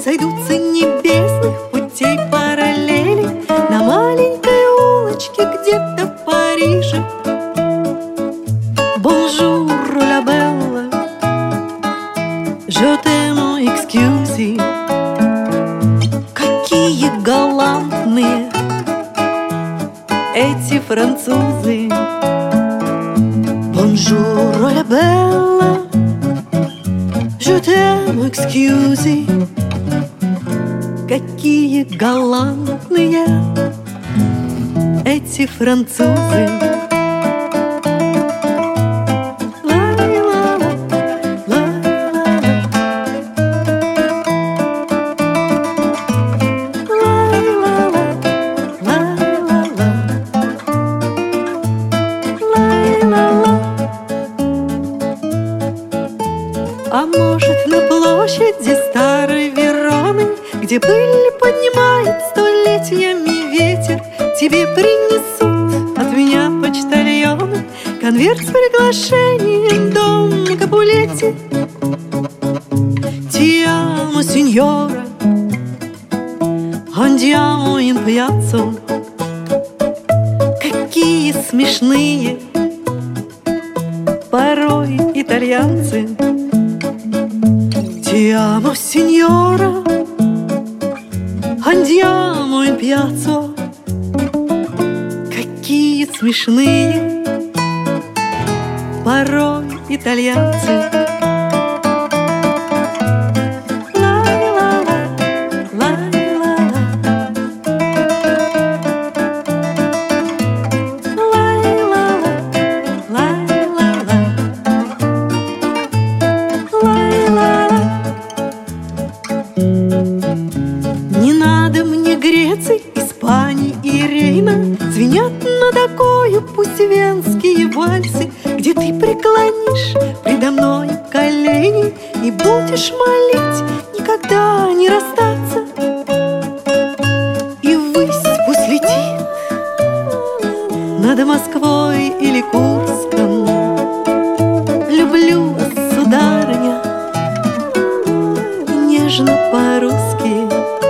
сойдутся небесных путей параллели на маленькой улочке где-то в Париже. Bonjour, la belle, je t'aime, excuse. Какие галантные эти французы. Bonjour, la belle, je t'aime, excuse. Какие галантные эти французы. А может, на площади старой Вероны, где пыль поднимает столетиями ветер, тебе принесут от меня почтальоны конверт с приглашением в дом Капулетти. Ti amo, signora, andiamo in piazza. Какие смешные порой итальянцы. Ti amo, signora, andiamo in piazza. Какие смешные порой итальянцы. Не надо мне Греции, Испании и Рейна. Звенят над окою пусть венские вальсы, где ты преклонишь предо мной колени и будешь молить никогда не расстаться. И ввысь пусть летит над Москвой или Курском. Люблю вас, сударыня, нежно по-русски.